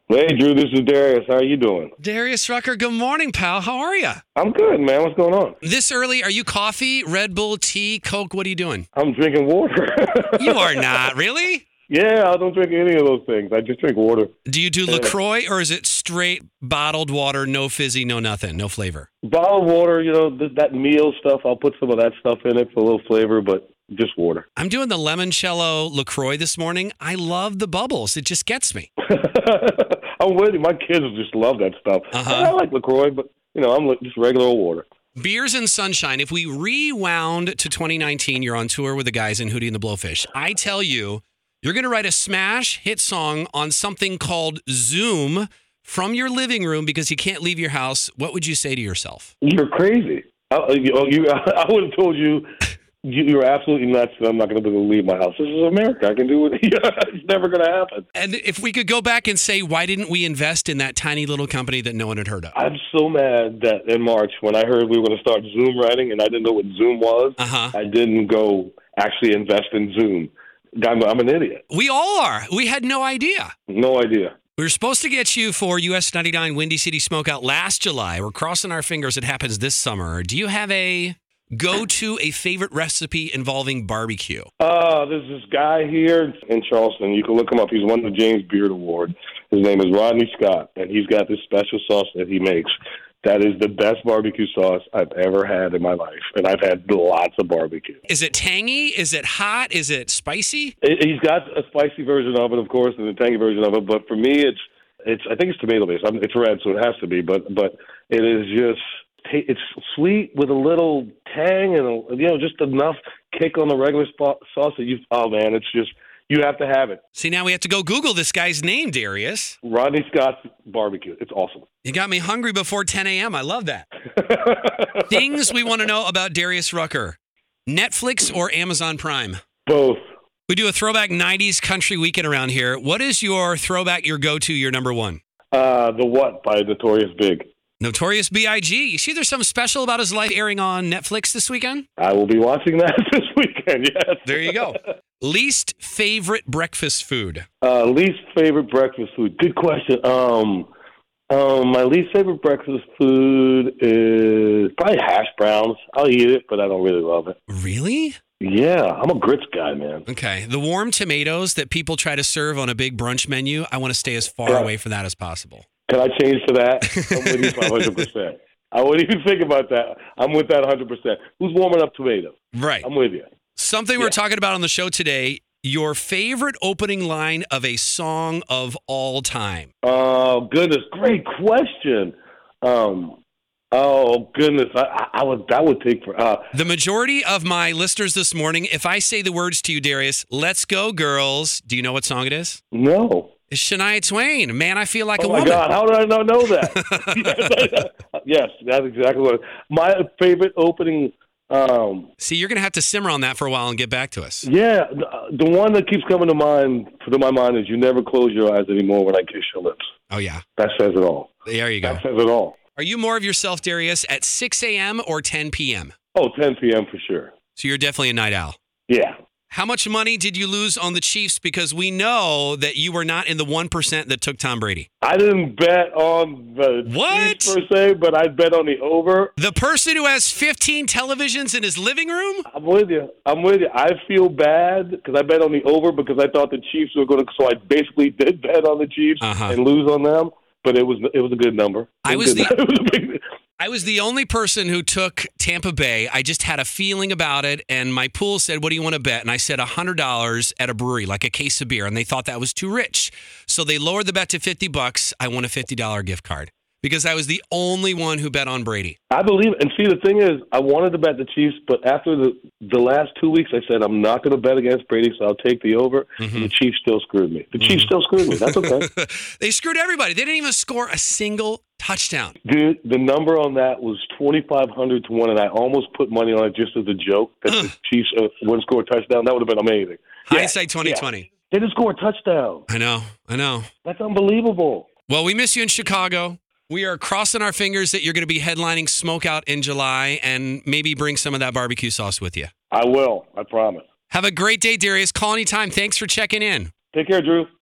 Hey, Drew, this is Darius. How are you doing? Darius Rucker, good morning, pal. How are you? I'm good, man. What's going on? This early, are you coffee, Red Bull, tea, Coke? What are you doing? I'm drinking water. You are not, really? Yeah, I don't drink any of those things. I just drink water. Do you do LaCroix or is it straight bottled water, no fizzy, no nothing, no flavor? Bottled water, that meal stuff, I'll put some of that stuff in it for a little flavor, but just water. I'm doing the limoncello LaCroix this morning. I love the bubbles. It just gets me. I'm with you. My kids just love that stuff. I like LaCroix, but, I'm just regular old water. Beers and Sunshine. If we rewound to 2019, you're on tour with the guys in Hootie and the Blowfish. I tell you, you're going to write a smash hit song on something called Zoom from your living room because you can't leave your house. What would you say to yourself? You're crazy. I would have told you you're absolutely nuts that I'm not going to be able to leave my house. This is America. I can do it. It's never going to happen. And if we could go back and say, why didn't we invest in that tiny little company that no one had heard of? I'm so mad that in March, when I heard we were going to start Zoom writing and I didn't know what Zoom was, I didn't go actually invest in Zoom. I'm an idiot. We all are. We had no idea. No idea. We were supposed to get you for US 99 Windy City Smokeout last July. We're crossing our fingers it happens this summer. Do you have a favorite recipe involving barbecue? There's this guy here in Charleston. You can look him up. He's won the James Beard Award. His name is Rodney Scott, and he's got this special sauce that he makes. That is the best barbecue sauce I've ever had in my life, and I've had lots of barbecue. Is it tangy? Is it hot? Is it spicy? He's got a spicy version of it, of course, and a tangy version of it. But for me, it's I think it's tomato based. It's red, so it has to be. But it is just it's sweet with a little tang and just enough kick on the regular sauce that it's just. You have to have it. See, now we have to go Google this guy's name, Darius. Rodney Scott's Barbecue. It's awesome. You got me hungry before 10 a.m. I love that. Things we want to know about Darius Rucker. Netflix or Amazon Prime? Both. We do a throwback 90s country weekend around here. What is your throwback, your go-to, your number one? The What by Notorious Big. Notorious B.I.G. You see there's something special about his life airing on Netflix this weekend? I will be watching that this weekend, yes. There you go. Least favorite breakfast food? Least favorite breakfast food. Good question. My least favorite breakfast food is probably hash browns. I'll eat it, but I don't really love it. Really? Yeah, I'm a grits guy, man. Okay. The warm tomatoes that people try to serve on a big brunch menu, I want to stay as far away from that as possible. Can I change to that? I'm with you 100%. I wouldn't even think about that. I'm with that 100%. Who's warming up tomatoes? Right. I'm with you. Something we're talking about on the show today, your favorite opening line of a song of all time. Oh, goodness. Great question. Oh, goodness. That would take for... The majority of my listeners this morning, if I say the words to you, Darius, let's go, girls. Do you know what song it is? No. It's Shania Twain. Man, I Feel Like a Woman. Oh, my God. How did I not know that? Yes, that's exactly what it is. My favorite opening... See, you're going to have to simmer on that for a while and get back to us. Yeah, the one that keeps coming to my mind is You Never Close Your Eyes Anymore When I Kiss Your Lips. Oh, yeah. That says it all. There you go. That says it all. Are you more of yourself, Darius, at 6 a.m. or 10 p.m.? Oh, 10 p.m. for sure. So you're definitely a night owl. Yeah. How much money did you lose on the Chiefs? Because we know that you were not in the 1% that took Tom Brady. I didn't bet on the Chiefs per se, but I bet on the over. The person who has 15 televisions in his living room? I'm with you. I feel bad because I bet on the over because I thought the Chiefs were going to. So I basically did bet on the Chiefs and lose on them. But it was a good number. I was the only person who took Tampa Bay. I just had a feeling about it, and my pool said, what do you want to bet? And I said $100 at a brewery, like a case of beer, and they thought that was too rich. So they lowered the bet to $50. I won a $50 gift card because I was the only one who bet on Brady. I believe it. And see, the thing is, I wanted to bet the Chiefs, but after the last 2 weeks, I said, I'm not going to bet against Brady, so I'll take the over. And the Chiefs still screwed me. The Chiefs still screwed me. That's okay. They screwed everybody. They didn't even score a single touchdound. Dude, the number on that was 2,500 to 1, and I almost put money on it just as a joke that the Chiefs wouldn't score a touchdown. That would have been amazing. Hindsight 2020. Yeah. They didn't score a touchdown. I know. That's unbelievable. Well, we miss you in Chicago. We are crossing our fingers that you're going to be headlining Smokeout in July and maybe bring some of that barbecue sauce with you. I will. I promise. Have a great day, Darius. Call anytime. Thanks for checking in. Take care, Drew.